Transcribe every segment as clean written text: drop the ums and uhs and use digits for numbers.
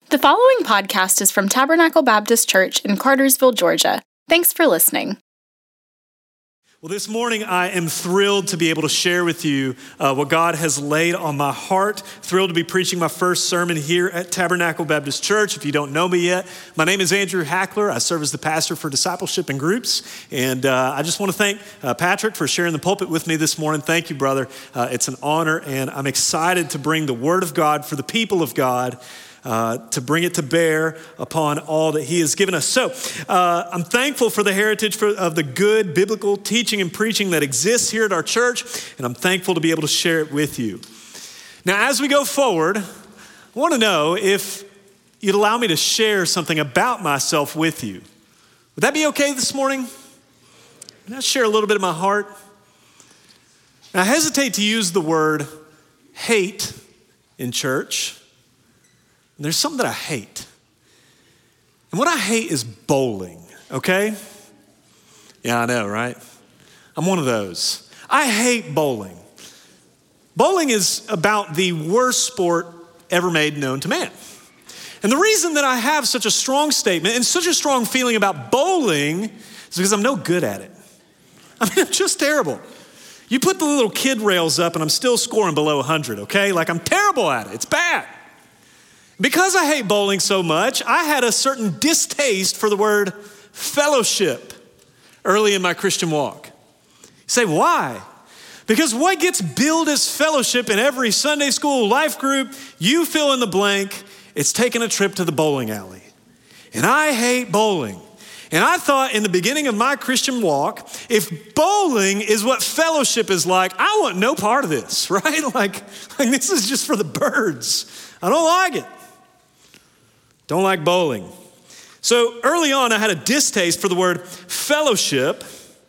The following podcast is from Tabernacle Baptist Church in Cartersville, Georgia. Thanks for listening. Well, this morning I am thrilled to be able to share with you what God has laid on my heart. Thrilled to be preaching my first sermon here at Tabernacle Baptist Church. If you don't know me yet, my name is Andrew Hackler. I serve as the pastor for discipleship and groups. And I just want to thank Patrick for sharing the pulpit with me this morning. Thank you, brother. It's an honor, and I'm excited to bring the word of God for the people of God, to bring it to bear upon all that he has given us. So I'm thankful for the heritage of the good biblical teaching and preaching that exists here at our church, and I'm thankful to be able to share it with you. Now, as we go forward, I want to know if you'd allow me to share something about myself with you. Would that be okay this morning? Can I share a little bit of my heart? Now, I hesitate to use the word hate in church. There's something that I hate. And what I hate is bowling, okay? Yeah, I know, right? I'm one of those. I hate bowling. Bowling is about the worst sport ever made known to man. And the reason that I have such a strong statement and such a strong feeling about bowling is because I'm no good at it. I mean, I'm just terrible. You put the little kid rails up and I'm still scoring below 100, okay? Like, I'm terrible at it. It's bad. Because I hate bowling so much, I had a certain distaste for the word fellowship early in my Christian walk. You say, why? Because what gets billed as fellowship in every Sunday school, life group, you fill in the blank, it's taking a trip to the bowling alley. And I hate bowling. And I thought in the beginning of my Christian walk, if bowling is what fellowship is like, I want no part of this, right? Like this is just for the birds. I don't like it. Don't like bowling. So early on, I had a distaste for the word fellowship.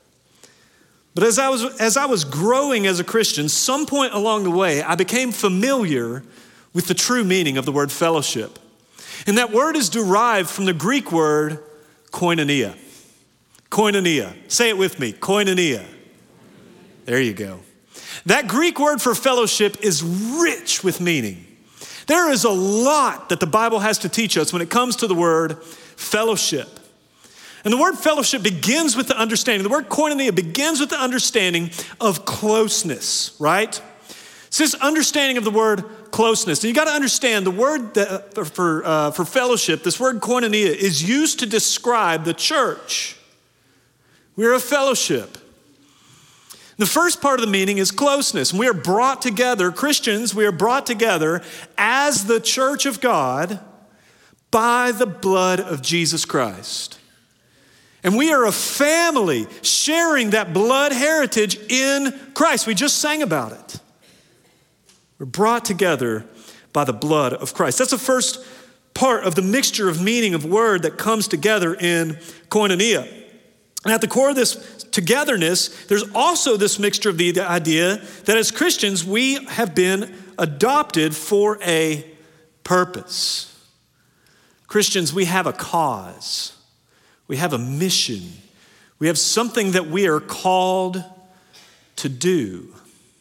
But as I was growing as a Christian, some point along the way, I became familiar with the true meaning of the word fellowship. And that word is derived from the Greek word koinonia. Koinonia. Say it with me, koinonia. There you go. That Greek word for fellowship is rich with meaning. There is a lot that the Bible has to teach us when it comes to the word fellowship. And the word fellowship begins with the understanding. The word koinonia begins with the understanding of closeness, right? It's this understanding of the word closeness. And you got to understand the word for fellowship, this word koinonia, is used to describe the church. We're a fellowship. The first part of the meaning is closeness. We are brought together, Christians, we are brought together as the church of God by the blood of Jesus Christ. And we are a family sharing that blood heritage in Christ. We just sang about it. We're brought together by the blood of Christ. That's the first part of the mixture of meaning of word that comes together in koinonia. And at the core of this togetherness, there's also this mixture of the idea that as Christians, we have been adopted for a purpose. Christians, we have a cause. We have a mission. We have something that we are called to do.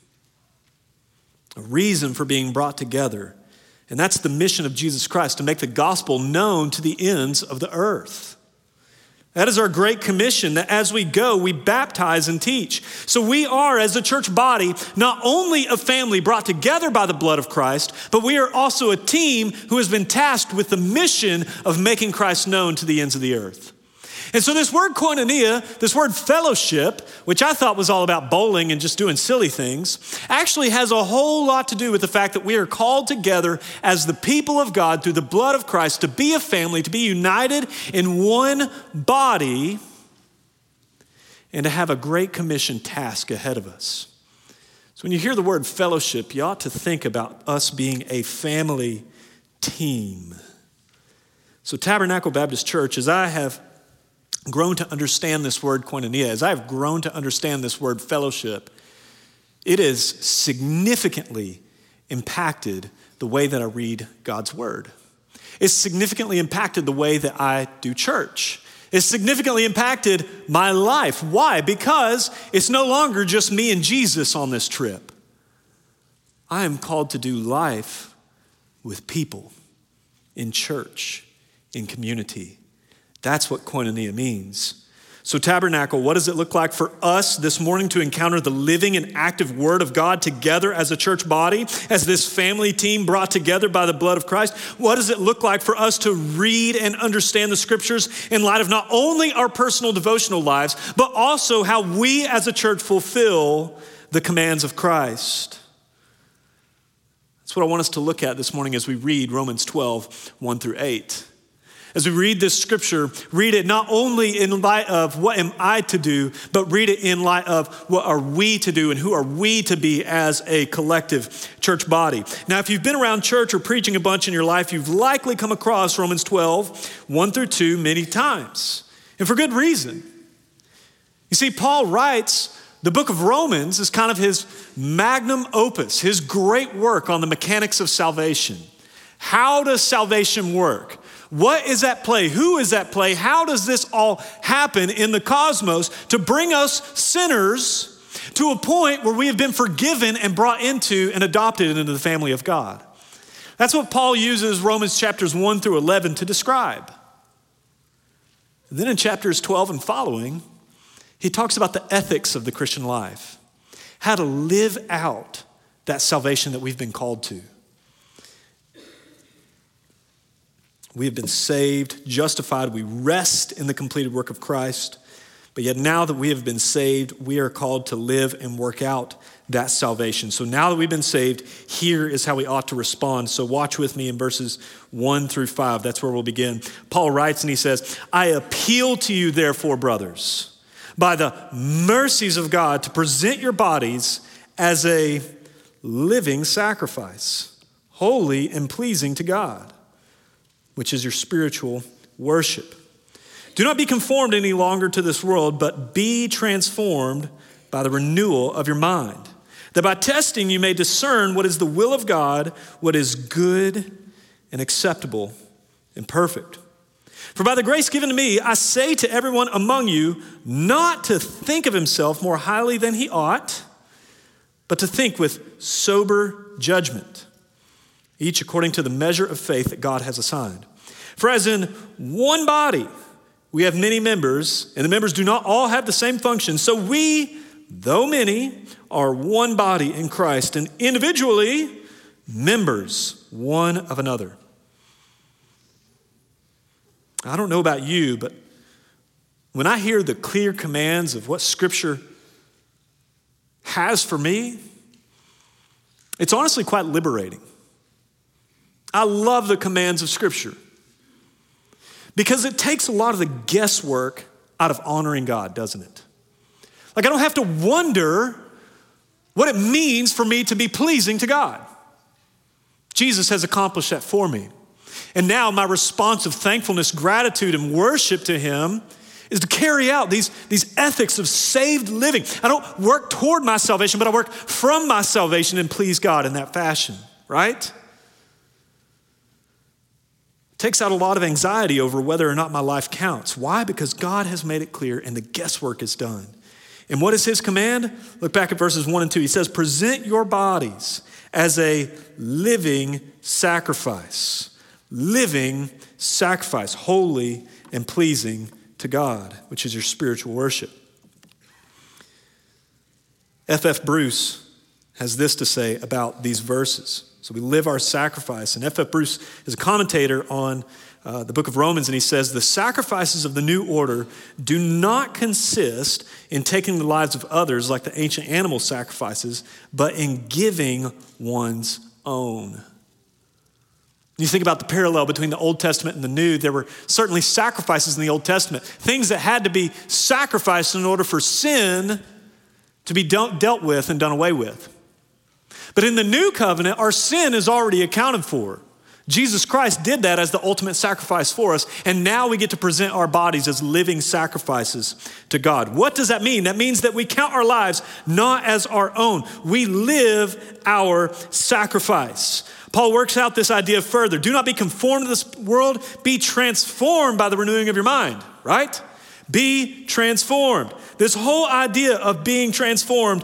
A reason for being brought together. And that's the mission of Jesus Christ, to make the gospel known to the ends of the earth. That is our great commission, that as we go, we baptize and teach. So we are, as a church body, not only a family brought together by the blood of Christ, but we are also a team who has been tasked with the mission of making Christ known to the ends of the earth. And so this word koinonia, this word fellowship, which I thought was all about bowling and just doing silly things, actually has a whole lot to do with the fact that we are called together as the people of God through the blood of Christ to be a family, to be united in one body, and to have a great commission task ahead of us. So when you hear the word fellowship, you ought to think about us being a family team. So Tabernacle Baptist Church, as I have grown to understand this word koinonia, as I've grown to understand this word fellowship, it has significantly impacted the way that I read God's word. It's significantly impacted the way that I do church. It's significantly impacted my life. Why? Because it's no longer just me and Jesus on this trip. I am called to do life with people in church, in community. That's what koinonia means. So Tabernacle, what does it look like for us this morning to encounter the living and active word of God together as a church body, as this family team brought together by the blood of Christ? What does it look like for us to read and understand the scriptures in light of not only our personal devotional lives, but also how we as a church fulfill the commands of Christ? That's what I want us to look at this morning as we read Romans 12, 1 through 8. As we read this scripture, read it not only in light of what am I to do, but read it in light of what are we to do and who are we to be as a collective church body. Now, if you've been around church or preaching a bunch in your life, you've likely come across Romans 12, 1 through 2 many times, and for good reason. You see, Paul writes the book of Romans is kind of his magnum opus, his great work on the mechanics of salvation. How does salvation work? What is at play? Who is at play? How does this all happen in the cosmos to bring us sinners to a point where we have been forgiven and brought into and adopted into the family of God? That's what Paul uses Romans chapters 1 through 11 to describe. And then in chapters 12 and following, he talks about the ethics of the Christian life, how to live out that salvation that we've been called to. We have been saved, justified. We rest in the completed work of Christ. But yet now that we have been saved, we are called to live and work out that salvation. So now that we've been saved, here is how we ought to respond. So watch with me in verses 1 through 5. That's where we'll begin. Paul writes and he says, I appeal to you, therefore, brothers, by the mercies of God, to present your bodies as a living sacrifice, holy and pleasing to God, which is your spiritual worship. Do not be conformed any longer to this world, but be transformed by the renewal of your mind, that by testing you may discern what is the will of God, what is good and acceptable and perfect. For by the grace given to me, I say to everyone among you, not to think of himself more highly than he ought, but to think with sober judgment, each according to the measure of faith that God has assigned. For as in one body, we have many members, and the members do not all have the same function. So we, though many, are one body in Christ, and individually members one of another. I don't know about you, but when I hear the clear commands of what Scripture has for me, it's honestly quite liberating. I love the commands of Scripture because it takes a lot of the guesswork out of honoring God, doesn't it? Like, I don't have to wonder what it means for me to be pleasing to God. Jesus has accomplished that for me. And now my response of thankfulness, gratitude, and worship to him is to carry out these ethics of saved living. I don't work toward my salvation, but I work from my salvation and please God in that fashion, right? It takes out a lot of anxiety over whether or not my life counts. Why? Because God has made it clear and the guesswork is done. And what is his command? Look back at verses 1 and 2. He says, present your bodies as a living sacrifice. Living sacrifice, holy and pleasing to God, which is your spiritual worship. F.F. Bruce has this to say about these verses. So we live our sacrifice. And F.F. Bruce is a commentator on the book of Romans, and he says, the sacrifices of the new order do not consist in taking the lives of others like the ancient animal sacrifices, but in giving one's own. You think about the parallel between the Old Testament and the New. There were certainly sacrifices in the Old Testament, things that had to be sacrificed in order for sin to be dealt with and done away with. But in the New Covenant, our sin is already accounted for. Jesus Christ did that as the ultimate sacrifice for us, and now we get to present our bodies as living sacrifices to God. What does that mean? That means that we count our lives not as our own. We live our sacrifice. Paul works out this idea further. Do not be conformed to this world, be transformed by the renewing of your mind, right? Be transformed. This whole idea of being transformed,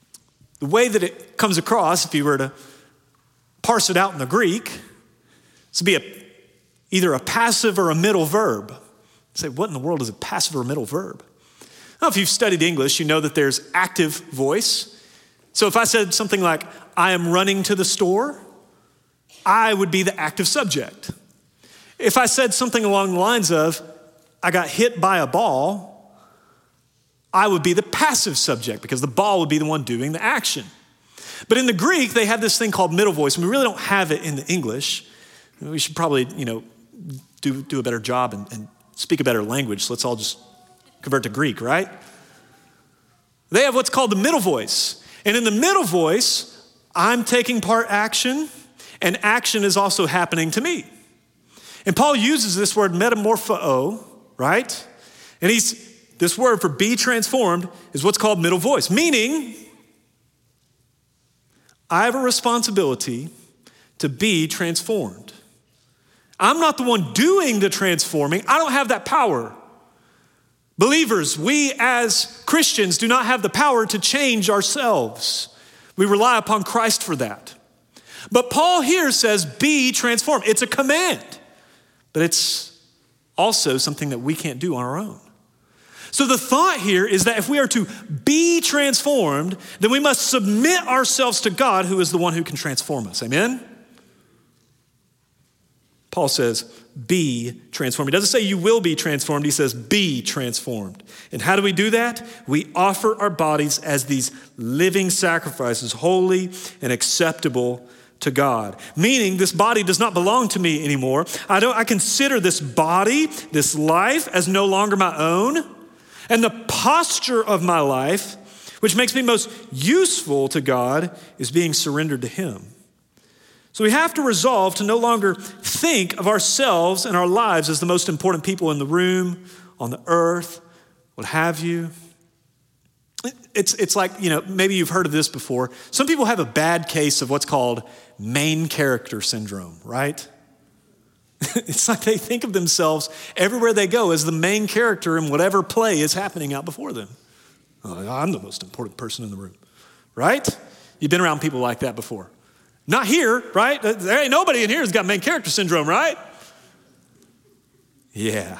the way that it comes across, if you were to parse it out in the Greek, This would be either a passive or a middle verb. You say, what in the world is a passive or a middle verb? Well, if you've studied English, you know that there's active voice. So if I said something like, I am running to the store, I would be the active subject. If I said something along the lines of, I got hit by a ball, I would be the passive subject because the ball would be the one doing the action. But in the Greek, they have this thing called middle voice, and we really don't have it in the English. We should probably, do a better job and speak a better language. So let's all just convert to Greek, right? They have what's called the middle voice. And in the middle voice, I'm taking part action, and action is also happening to me. And Paul uses this word metamorpho, right? And this word for be transformed is what's called middle voice, meaning I have a responsibility to be transformed. I'm not the one doing the transforming. I don't have that power. Believers, we as Christians do not have the power to change ourselves. We rely upon Christ for that. But Paul here says, be transformed. It's a command, but it's also something that we can't do on our own. So the thought here is that if we are to be transformed, then we must submit ourselves to God, who is the one who can transform us. Amen? Paul says, be transformed. He doesn't say you will be transformed. He says, be transformed. And how do we do that? We offer our bodies as these living sacrifices, holy and acceptable to God. Meaning this body does not belong to me anymore. I consider this body, this life, as no longer my own. And the posture of my life, which makes me most useful to God, is being surrendered to Him. So we have to resolve to no longer think of ourselves and our lives as the most important people in the room, on the earth, what have you. It's like, maybe you've heard of this before. Some people have a bad case of what's called main character syndrome, right? It's like they think of themselves everywhere they go as the main character in whatever play is happening out before them. Oh, I'm the most important person in the room, right? You've been around people like that before. Not here, right? There ain't nobody in here who's got main character syndrome, right? Yeah.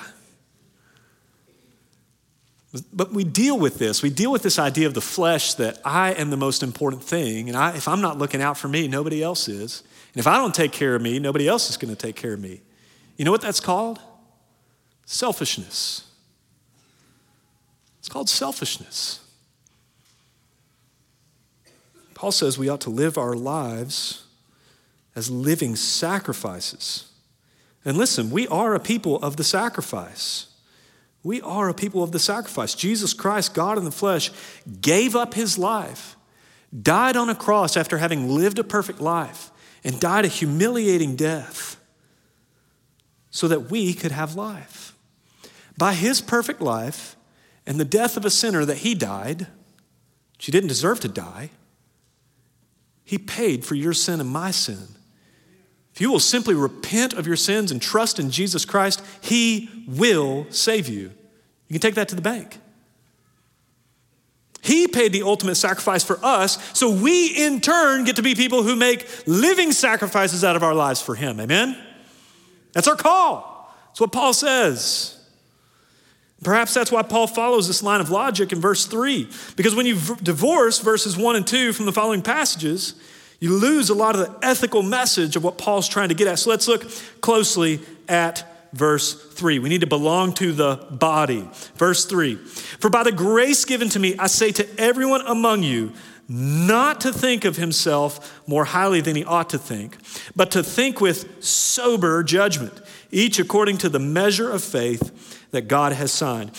But we deal with this. We deal with this idea of the flesh that I am the most important thing. And if I'm not looking out for me, nobody else is. And if I don't take care of me, nobody else is going to take care of me. You know what that's called? Selfishness. It's called selfishness. Paul says we ought to live our lives as living sacrifices. And listen, we are a people of the sacrifice. We are a people of the sacrifice. Jesus Christ, God in the flesh, gave up His life, died on a cross after having lived a perfect life, and died a humiliating death so that we could have life. By His perfect life and the death of a sinner that He died, she didn't deserve to die, He paid for your sin and my sin. If you will simply repent of your sins and trust in Jesus Christ, He will save you. You can take that to the bank. He paid the ultimate sacrifice for us, so we in turn get to be people who make living sacrifices out of our lives for Him. Amen? That's our call. That's what Paul says. Perhaps that's why Paul follows this line of logic in verse 3. Because when you divorce verses 1 and 2 from the following passages, you lose a lot of the ethical message of what Paul's trying to get at. So let's look closely at verse 3. We need to belong to the body. Verse 3. For by the grace given to me, I say to everyone among you, not to think of himself more highly than he ought to think, but to think with sober judgment, each according to the measure of faith that God has assigned.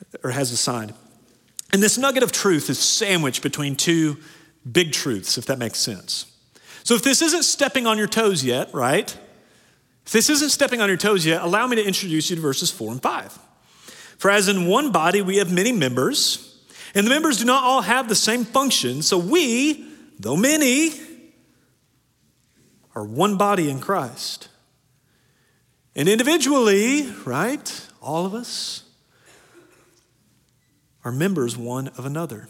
And this nugget of truth is sandwiched between two big truths, if that makes sense. So if this isn't stepping on your toes yet, right? If this isn't stepping on your toes yet, allow me to introduce you to verses 4 and 5. For as in one body we have many members, and the members do not all have the same function, so we, though many, are one body in Christ. And individually, right, all of us are members one of another.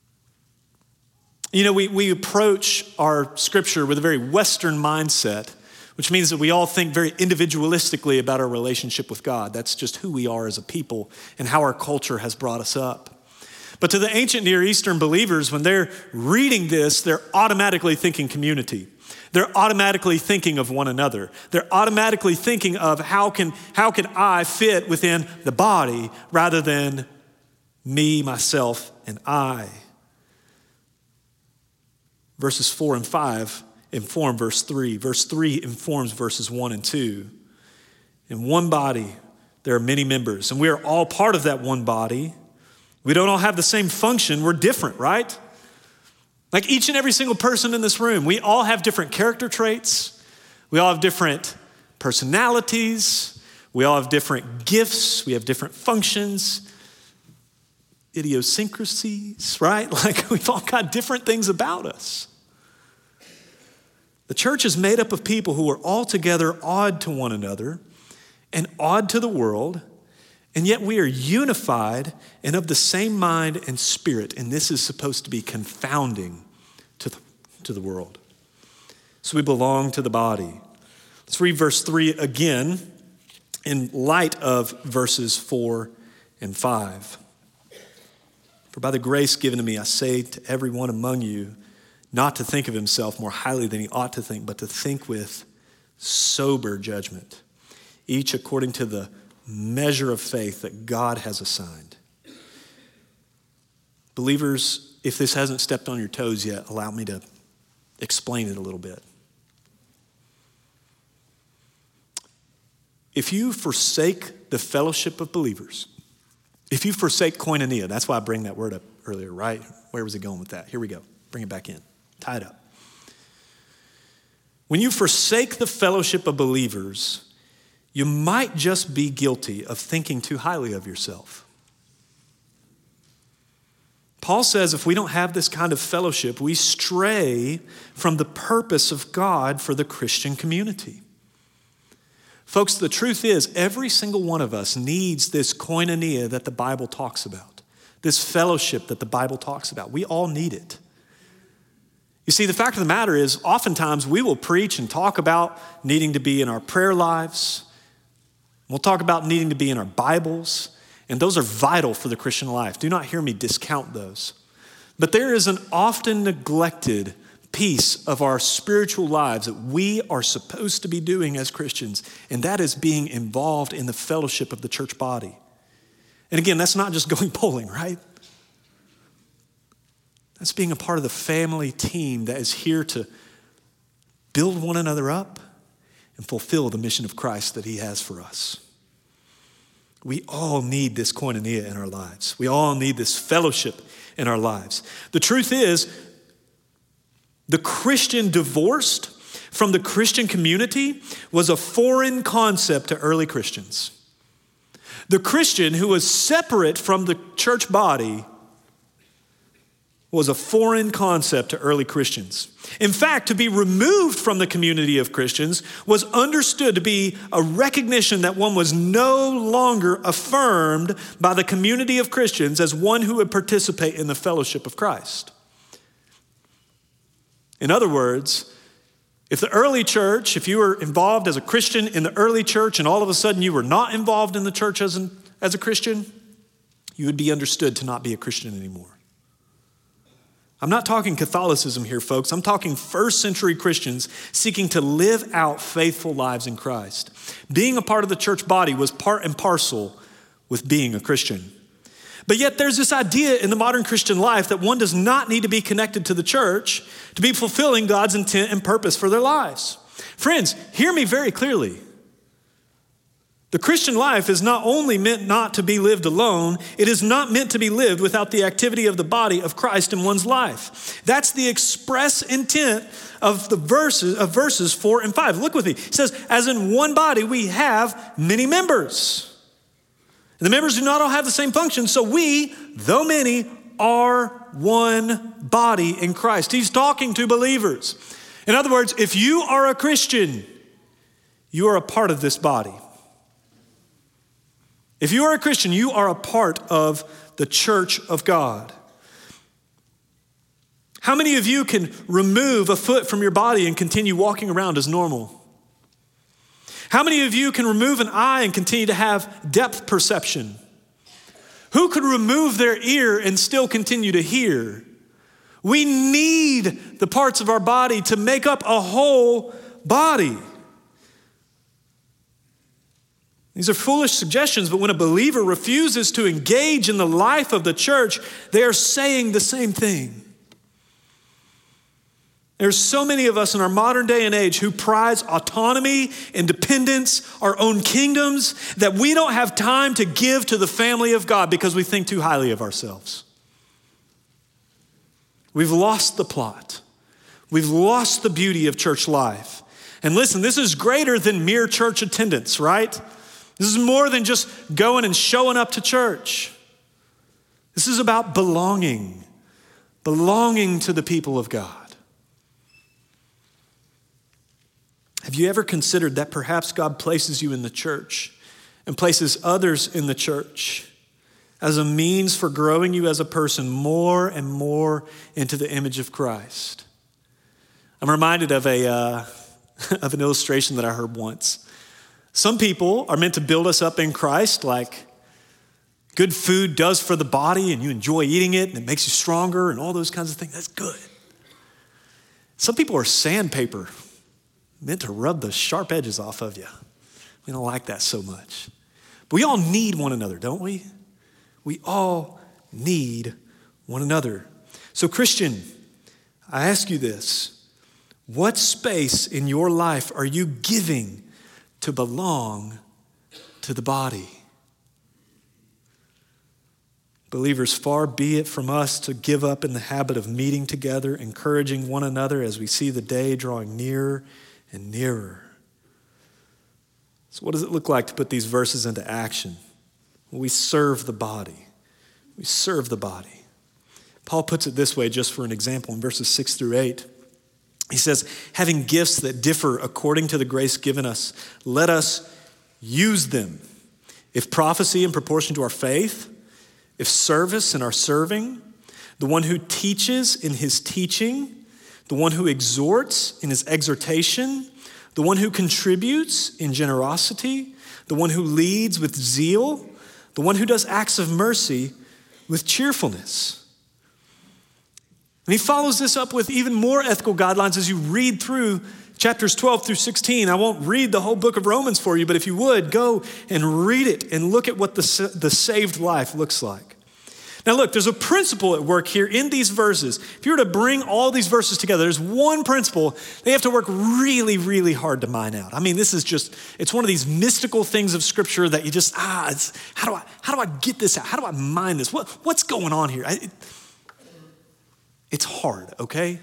You know, we approach our scripture with a very Western mindset which means that we all think very individualistically about our relationship with God. That's just who we are as a people and how our culture has brought us up. But to the ancient Near Eastern believers, when they're reading this, they're automatically thinking community. They're automatically thinking of one another. They're automatically thinking of how can I fit within the body rather than me, myself, and I. Verses 4 and 5 inform verse 3. Verse 3 informs verses 1 and 2. In one body, there are many members, and we are all part of that one body. We don't all have the same function. We're different, right? Like each and every single person in this room, we all have different character traits. We all have different personalities. We all have different gifts. We have different functions, idiosyncrasies, right? Like we've all got different things about us. The church is made up of people who are altogether odd to one another and odd to the world, and yet we are unified and of the same mind and spirit, and this is supposed to be confounding to the world. So we belong to the body. Let's read verse 3 again in light of verses 4 and 5. For by the grace given to me, I say to everyone among you, not to think of himself more highly than he ought to think, but to think with sober judgment, each according to the measure of faith that God has assigned. Believers, if this hasn't stepped on your toes yet, allow me to explain it a little bit. If you forsake the fellowship of believers, if you forsake koinonia, that's why I bring that word up earlier, right? Where was it going with that? Here we go. Bring it back in. Tie it up. When you forsake the fellowship of believers, you might just be guilty of thinking too highly of yourself. Paul says if we don't have this kind of fellowship, we stray from the purpose of God for the Christian community. Folks, the truth is every single one of us needs this koinonia that the Bible talks about, this fellowship that the Bible talks about. We all need it. You see, the fact of the matter is oftentimes we will preach and talk about needing to be in our prayer lives. We'll talk about needing to be in our Bibles, and those are vital for the Christian life. Do not hear me discount those. But there is an often neglected piece of our spiritual lives that we are supposed to be doing as Christians, and that is being involved in the fellowship of the church body. And again, that's not just going bowling, right? That's being a part of the family team that is here to build one another up and fulfill the mission of Christ that he has for us. We all need this koinonia in our lives. We all need this fellowship in our lives. The truth is, the Christian divorced from the Christian community was a foreign concept to early Christians. The Christian who was separate from the church body was a foreign concept to early Christians. In fact, to be removed from the community of Christians was understood to be a recognition that one was no longer affirmed by the community of Christians as one who would participate in the fellowship of Christ. In other words, if the early church, if you were involved as a Christian in the early church and all of a sudden you were not involved in the church as a Christian, you would be understood to not be a Christian anymore. I'm not talking Catholicism here, folks. I'm talking first century Christians seeking to live out faithful lives in Christ. Being a part of the church body was part and parcel with being a Christian. But yet there's this idea in the modern Christian life that one does not need to be connected to the church to be fulfilling God's intent and purpose for their lives. Friends, hear me very clearly. The Christian life is not only meant not to be lived alone, it is not meant to be lived without the activity of the body of Christ in one's life. That's the express intent of the verses 4 and 5. Look with me. It says, as in one body we have many members. And the members do not all have the same function, so we, though many, are one body in Christ. He's talking to believers. In other words, if you are a Christian, you are a part of this body. If you are a Christian, you are a part of the church of God. How many of you can remove a foot from your body and continue walking around as normal? How many of you can remove an eye and continue to have depth perception? Who could remove their ear and still continue to hear? We need the parts of our body to make up a whole body. These are foolish suggestions, but when a believer refuses to engage in the life of the church, they are saying the same thing. There's so many of us in our modern day and age who prize autonomy, independence, our own kingdoms, that we don't have time to give to the family of God because we think too highly of ourselves. We've lost the plot. We've lost the beauty of church life. And listen, this is greater than mere church attendance, right? This is more than just going and showing up to church. This is about belonging to the people of God. Have you ever considered that perhaps God places you in the church and places others in the church as a means for growing you as a person more and more into the image of Christ? I'm reminded of an illustration that I heard once. Some people are meant to build us up in Christ, like good food does for the body and you enjoy eating it and it makes you stronger and all those kinds of things. That's good. Some people are sandpaper, meant to rub the sharp edges off of you. We don't like that so much. But we all need one another, don't we? We all need one another. So Christian, I ask you this. What space in your life are you giving to belong to the body? Believers, far be it from us to give up in the habit of meeting together, encouraging one another as we see the day drawing nearer and nearer. So what does it look like to put these verses into action? Well, we serve the body. We serve the body. Paul puts it this way, just for an example, in verses 6 through 8. He says, having gifts that differ according to the grace given us, let us use them. If prophecy in proportion to our faith, if service in our serving, the one who teaches in his teaching, the one who exhorts in his exhortation, the one who contributes in generosity, the one who leads with zeal, the one who does acts of mercy with cheerfulness. And he follows this up with even more ethical guidelines as you read through chapters 12 through 16. I won't read the whole book of Romans for you, but if you would, go and read it and look at what the saved life looks like. Now look, there's a principle at work here in these verses. If you were to bring all these verses together, there's one principle they have to work really, really hard to mine out. I mean, this is just, it's one of these mystical things of scripture that you just, how do I get this out? How do I mine this? What's going on here? It's hard, okay?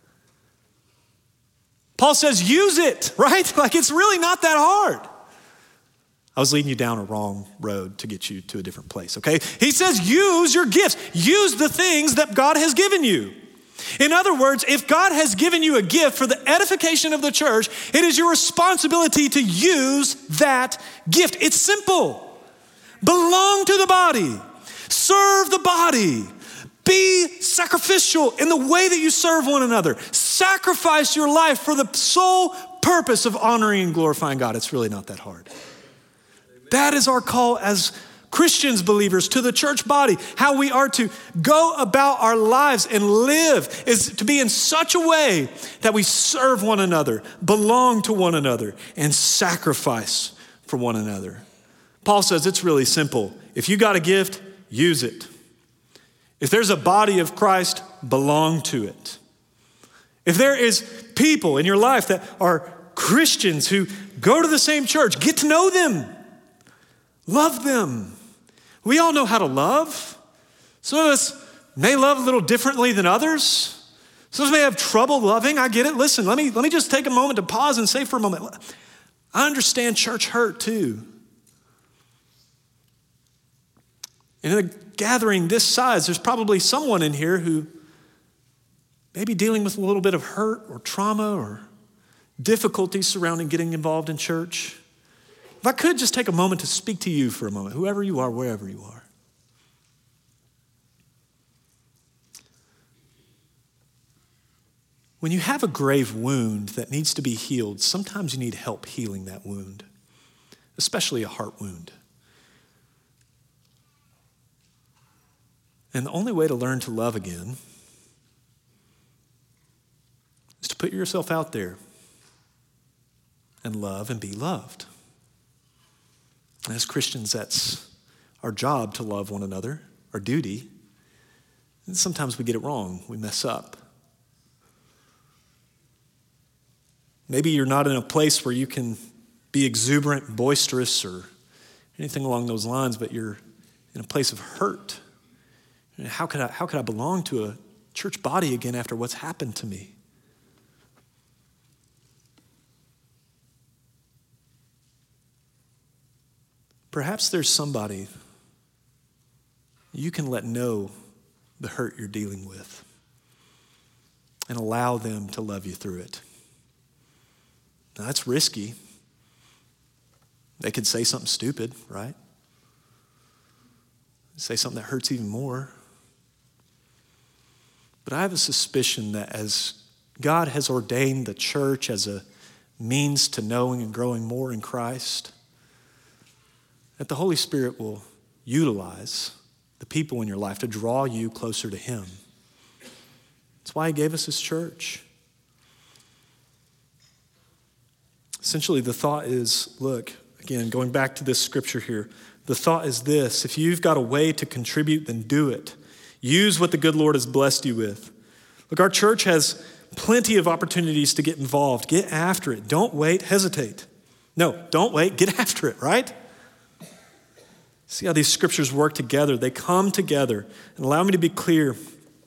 Paul says, use it, right? Like it's really not that hard. I was leading you down a wrong road to get you to a different place, okay? He says, use your gifts. Use the things that God has given you. In other words, if God has given you a gift for the edification of the church, it is your responsibility to use that gift. It's simple. Belong to the body. Serve the body. Be sacrificial in the way that you serve one another. Sacrifice your life for the sole purpose of honoring and glorifying God. It's really not that hard. That is our call as Christians, believers, to the church body. How we are to go about our lives and live is to be in such a way that we serve one another, belong to one another, and sacrifice for one another. Paul says it's really simple. If you got a gift, use it. If there's a body of Christ, belong to it. If there is people in your life that are Christians who go to the same church, get to know them. Love them. We all know how to love. Some of us may love a little differently than others. Some of us may have trouble loving. I get it. Listen, let me just take a moment to pause and say for a moment, I understand church hurt too. In a gathering this size, there's probably someone in here who may be dealing with a little bit of hurt or trauma or difficulties surrounding getting involved in church. If I could just take a moment to speak to you for a moment, whoever you are, wherever you are. When you have a grave wound that needs to be healed, sometimes you need help healing that wound. especially a heart wound. And the only way to learn to love again is to put yourself out there and love and be loved. And as Christians, that's our job, to love one another, our duty. And sometimes we get it wrong, we mess up. Maybe you're not in a place where you can be exuberant, boisterous, or anything along those lines, but you're in a place of hurt. And how could I belong to a church body again after what's happened to me? Perhaps there's somebody you can let know the hurt you're dealing with and allow them to love you through it. Now, that's risky. They could say something stupid, right? Say something that hurts even more. But I have a suspicion that as God has ordained the church as a means to knowing and growing more in Christ, that the Holy Spirit will utilize the people in your life to draw you closer to Him. That's why He gave us His church. Essentially, the thought is, look, again, going back to this scripture here, the thought is this: if you've got a way to contribute, then do it. Use what the good Lord has blessed you with. Look, our church has plenty of opportunities to get involved. Get after it. Don't wait, hesitate. No, don't wait, get after it, right? See how these scriptures work together. They come together. And allow me to be clear,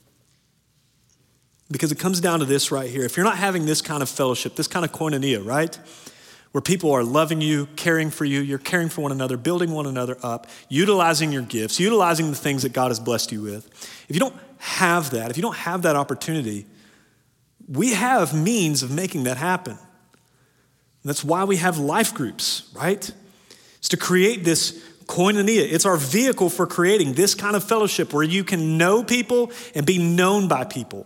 because it comes down to this right here. If you're not having this kind of fellowship, this kind of koinonia, right? Where people are loving you, caring for you, you're caring for one another, building one another up, utilizing your gifts, utilizing the things that God has blessed you with. If you don't have that, if you don't have that opportunity, we have means of making that happen. And that's why we have life groups, right? It's to create this koinonia. It's our vehicle for creating this kind of fellowship where you can know people and be known by people.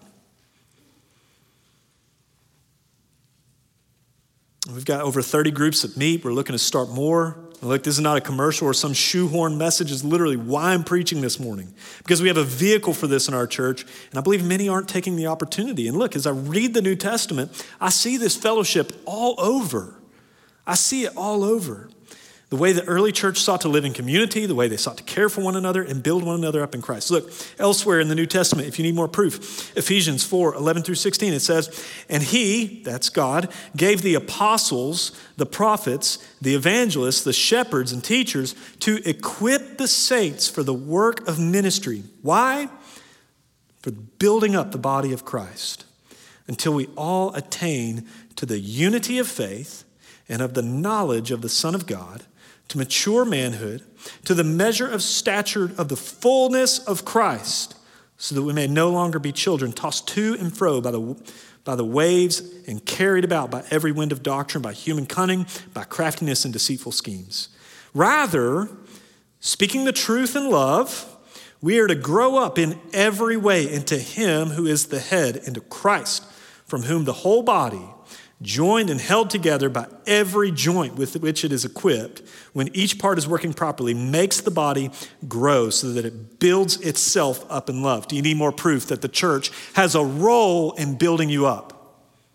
We've got over 30 groups that meet. We're looking to start more. Look, this is not a commercial or some shoehorn message. It's literally why I'm preaching this morning. Because we have a vehicle for this in our church, and I believe many aren't taking the opportunity. And look, as I read the New Testament, I see this fellowship all over. I see it all over. The way the early church sought to live in community, the way they sought to care for one another and build one another up in Christ. Look, elsewhere in the New Testament, if you need more proof, Ephesians 4:11-16, it says, "And He," that's God, "gave the apostles, the prophets, the evangelists, the shepherds and teachers to equip the saints for the work of ministry." Why? For building up the body of Christ until we all attain to the unity of faith and of the knowledge of the Son of God, to mature manhood, to the measure of stature of the fullness of Christ, so that we may no longer be children tossed to and fro by the waves and carried about by every wind of doctrine, by human cunning, by craftiness and deceitful schemes. Rather, speaking the truth in love, we are to grow up in every way into Him who is the head, into Christ, from whom the whole body, joined and held together by every joint with which it is equipped, when each part is working properly, makes the body grow so that it builds itself up in love. Do you need more proof that the church has a role in building you up?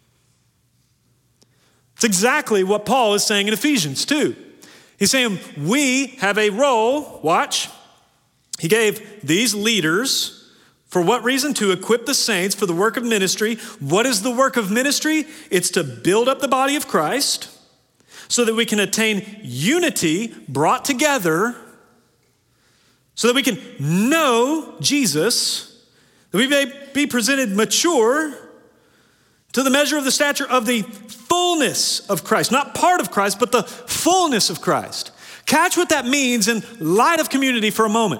It's exactly what Paul is saying in Ephesians 2. He's saying we have a role. Watch. He gave these leaders, for what reason? To equip the saints for the work of ministry. What is the work of ministry? It's to build up the body of Christ so that we can attain unity brought together, so that we can know Jesus, that we may be presented mature to the measure of the stature of the fullness of Christ. Not part of Christ, but the fullness of Christ. Catch what that means in light of community for a moment.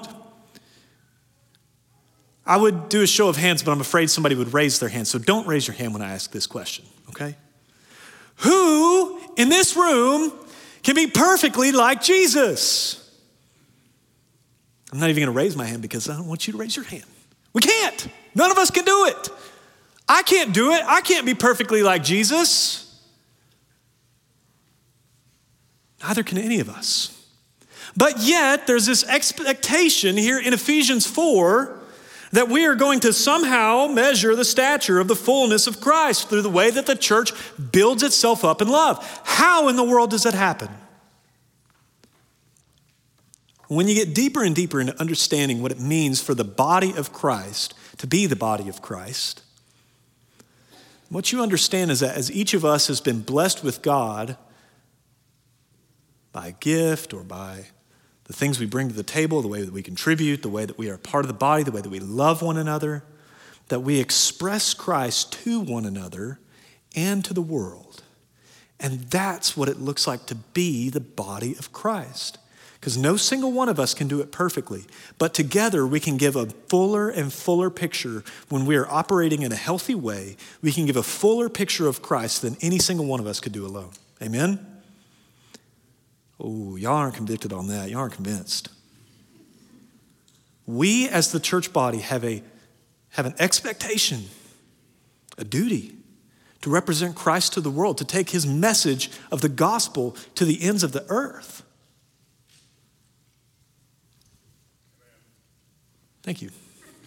I would do a show of hands, but I'm afraid somebody would raise their hand. So don't raise your hand when I ask this question, okay? Who in this room can be perfectly like Jesus? I'm not even going to raise my hand because I don't want you to raise your hand. We can't. None of us can do it. I can't do it. I can't be perfectly like Jesus. Neither can any of us. But yet, there's this expectation here in Ephesians 4 that we are going to somehow measure the stature of the fullness of Christ through the way that the church builds itself up in love. How in the world does that happen? When you get deeper and deeper into understanding what it means for the body of Christ to be the body of Christ, what you understand is that as each of us has been blessed with God by a gift or by the things we bring to the table, the way that we contribute, the way that we are part of the body, the way that we love one another, that we express Christ to one another and to the world. And that's what it looks like to be the body of Christ. Because no single one of us can do it perfectly, but together we can give a fuller and fuller picture. When we are operating in a healthy way, we can give a fuller picture of Christ than any single one of us could do alone. Amen? Oh, y'all aren't convicted on that. Y'all aren't convinced. We as the church body have an expectation, a duty to represent Christ to the world, to take his message of the gospel to the ends of the earth. Thank you.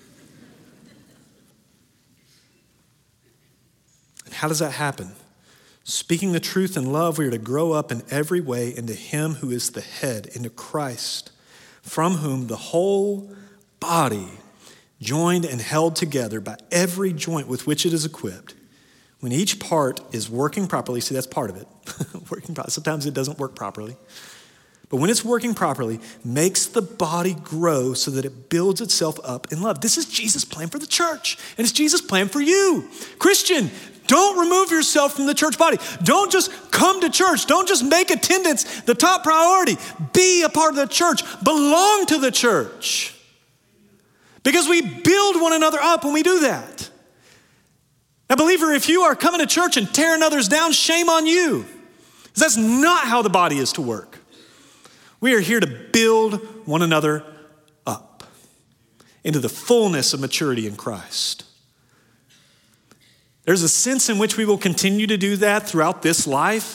And how does that happen? Speaking the truth in love, we are to grow up in every way into him who is the head, into Christ, from whom the whole body, joined and held together by every joint with which it is equipped, when each part is working properly, see, that's part of it. Sometimes it doesn't work properly. But when it's working properly, makes the body grow so that it builds itself up in love. This is Jesus' plan for the church, and it's Jesus' plan for you. Christian, don't remove yourself from the church body. Don't just come to church. Don't just make attendance the top priority. Be a part of the church. Belong to the church. Because we build one another up when we do that. Now, believer, if you are coming to church and tearing others down, shame on you. Because that's not how the body is to work. We are here to build one another up into the fullness of maturity in Christ. There's a sense in which we will continue to do that throughout this life,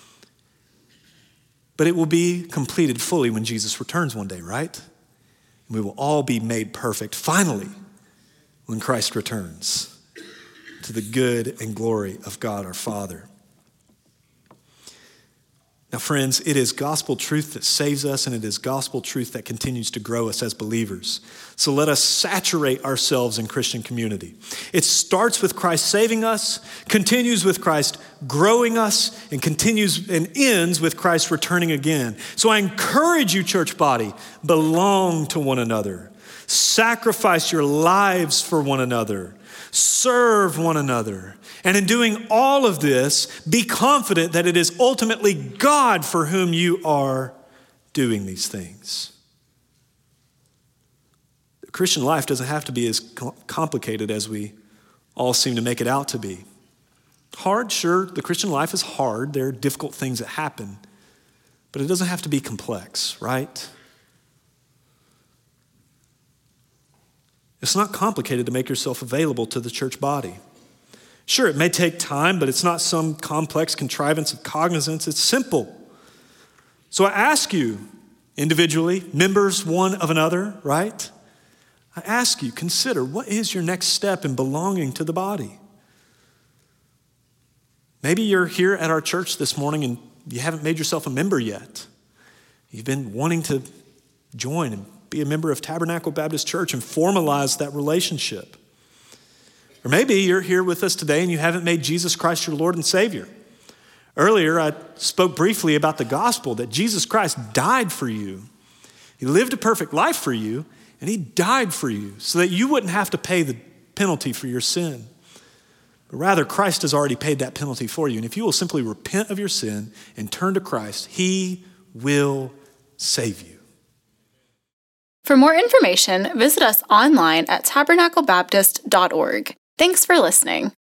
but it will be completed fully when Jesus returns one day, right? And we will all be made perfect finally when Christ returns to the good and glory of God our Father. Now, friends, it is gospel truth that saves us, and it is gospel truth that continues to grow us as believers. So let us saturate ourselves in Christian community. It starts with Christ saving us, continues with Christ growing us, and continues and ends with Christ returning again. So I encourage you, church body, belong to one another. Sacrifice your lives for one another. Serve one another. And in doing all of this, be confident that it is ultimately God for whom you are doing these things. The Christian life doesn't have to be as complicated as we all seem to make it out to be. Hard, sure, the Christian life is hard. There are difficult things that happen, but it doesn't have to be complex, right? It's not complicated to make yourself available to the church body. Sure, it may take time, but it's not some complex contrivance of cognizance. It's simple. So I ask you, individually, members one of another, right? I ask you, consider, what is your next step in belonging to the body? Maybe you're here at our church this morning and you haven't made yourself a member yet. You've been wanting to join and be a member of Tabernacle Baptist Church and formalize that relationship. Or maybe you're here with us today and you haven't made Jesus Christ your Lord and Savior. Earlier, I spoke briefly about the gospel, that Jesus Christ died for you. He lived a perfect life for you, and he died for you so that you wouldn't have to pay the penalty for your sin. But rather, Christ has already paid that penalty for you. And if you will simply repent of your sin and turn to Christ, he will save you. For more information, visit us online at tabernaclebaptist.org. Thanks for listening.